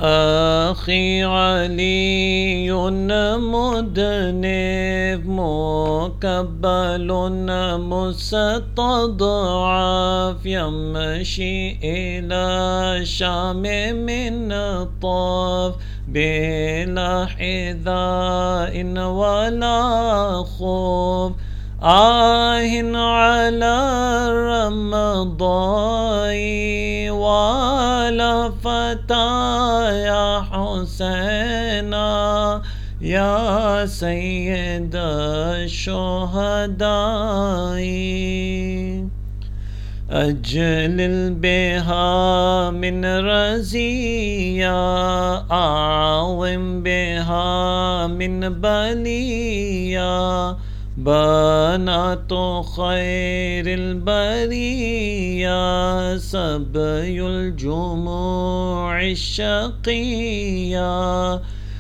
أخي علي مذنب مكبل مستضعف يمشي إلى الشام من طاف بلا حذاء ولا خوف على الرمضاء ولا فتى يا حسينا يا سيد الشهداء أجلل بها من رزية أعظم بها من بلية بنات خير البرية سبي الجموع الشقية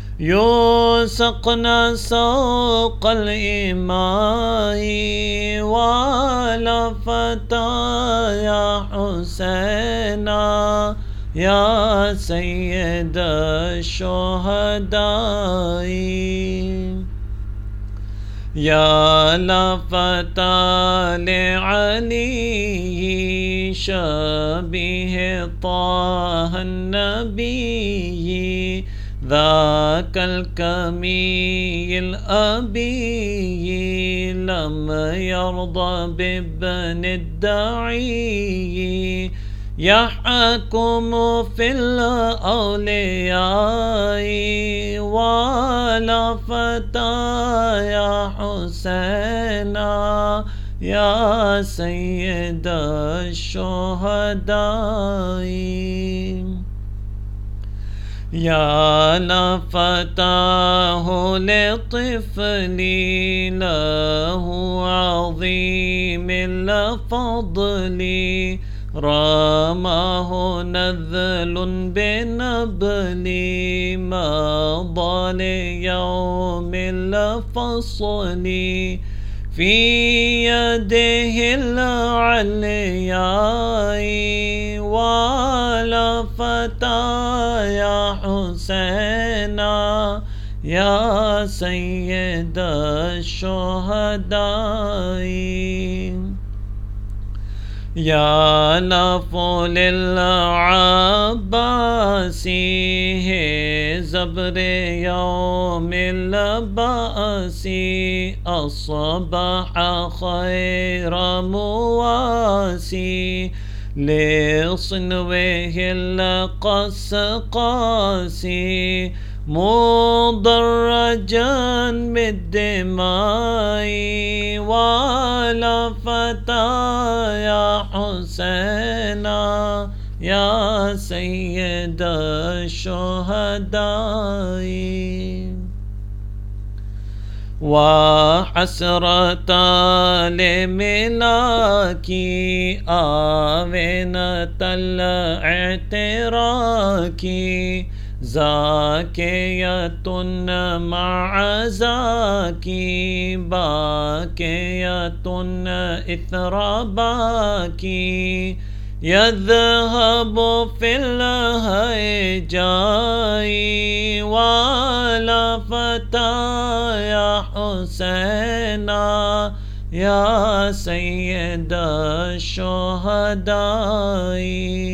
يسقن سوق الإماء ولا فتى يا حسينا يا سيد الشهداء يا لفتى لعلي شبيه طه النبي ذاك الكمي الأبي لم يرضى بابن الداعي يحكم في الأولياء ولا فتى يا حسينا يا سيد الشهداء يا لفتاه لطفلي له عظيم الفضل رماه نذل بنبل مضى ليوم الفصل في يده العلياء ولا فتى يا حسينا يا سيد الشهداء يا لفو للعباس زبر يوم البأس أصبح خير مواسي لصنوه القسقاسي مضرجا بالدماء ولا فتى يا حسينا يا سيد الشهداء وحسرة لملاكي آمنة الاعتراك زاكية مع زاكي باكية إثر باكي يذهب في الهيجاء ولا فتى يا حسينا يا سيد الشهداء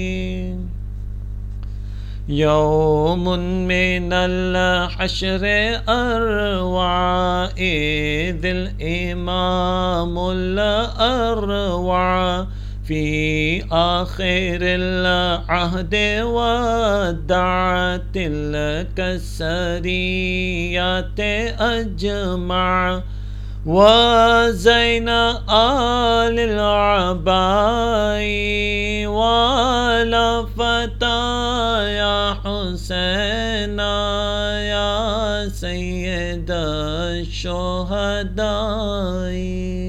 يوم من الحشر أروع إذ الإمام الأروع في آخر العهد ودعت تلك السريات أجمع وزين آل العباء ولا فتى يا حسينا يا سيد الشهداء